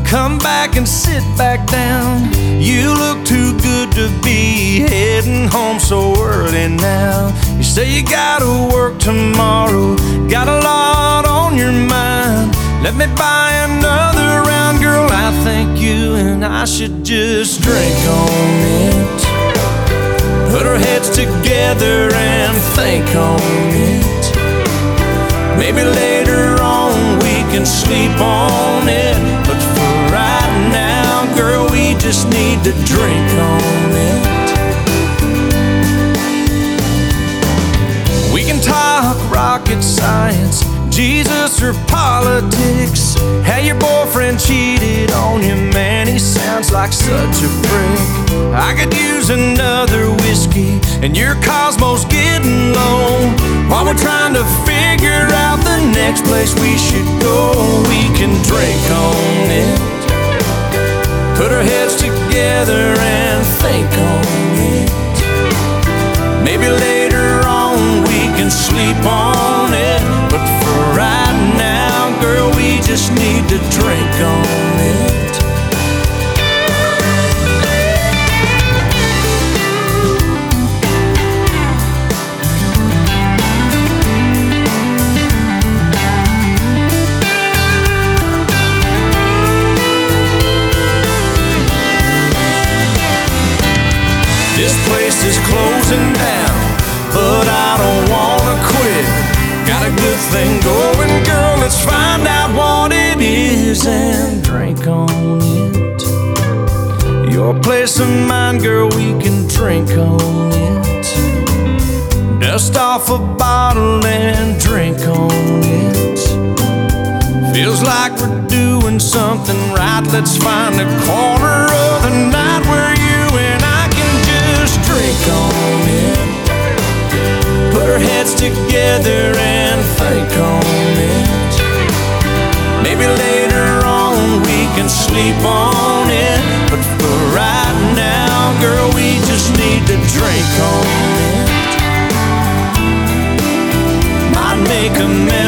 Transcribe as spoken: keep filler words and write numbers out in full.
come back and sit back down. You look too good to be heading home so early now. You say you gotta work tomorrow, got a lot on your mind. Let me buy another round, girl, I think you and I should just drink on it. Put our heads together and think on it. Maybe later on we can sleep on it, but for right now, girl, we just need to drink on it. We can talk rocket science, Jesus or politics. How your boyfriend cheated on you, man, he sounds like such a prick. I could use another whiskey, and your Cosmo's getting low. While we're trying to figure out the next place we should go, we can drink on it. Put our heads together and think on it. Maybe later on we can sleep on it, but for right now, girl, we just need to drink on it. This place is closing down, but I don't wanna quit. Got a good thing going, girl, let's find out what it is and drink on it. Your place or mine, girl, we can drink on it. Dust off a bottle and drink on it. Feels like we're doing something right. Let's find a corner of the night where you and I can just drink on it. Put our heads together and think on it. Maybe later on we can sleep on it, but for right now, girl, we just need to drink on it. Might make a mess